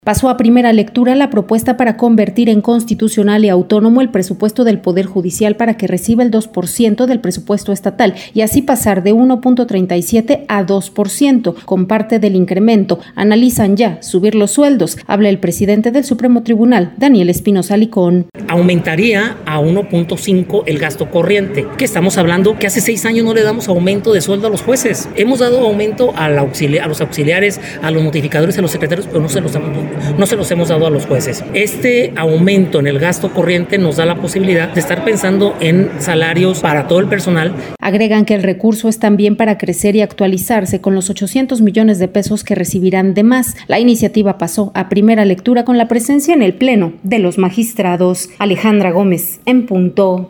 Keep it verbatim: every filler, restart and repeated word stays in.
Pasó a primera lectura la propuesta para convertir en constitucional y autónomo el presupuesto del Poder Judicial para que reciba el dos por ciento del presupuesto estatal y así pasar de uno punto treinta y siete a dos por ciento. Con parte del incremento, analizan ya subir los sueldos. Habla el presidente del Supremo Tribunal, Daniel Espinosa Licón. Aumentaría a uno punto cinco el gasto corriente, que estamos hablando que hace seis años no le damos aumento de sueldo a los jueces. Hemos dado aumento a, la auxili- a los auxiliares, a los notificadores, a los secretarios, pero no se los damos. No se los hemos dado a los jueces. Este aumento en el gasto corriente nos da la posibilidad de estar pensando en salarios para todo el personal. Agregan que el recurso es también para crecer y actualizarse con los ochocientos millones de pesos que recibirán de más. La iniciativa pasó a primera lectura con la presencia en el Pleno de los magistrados. Alejandra Gómez, en punto.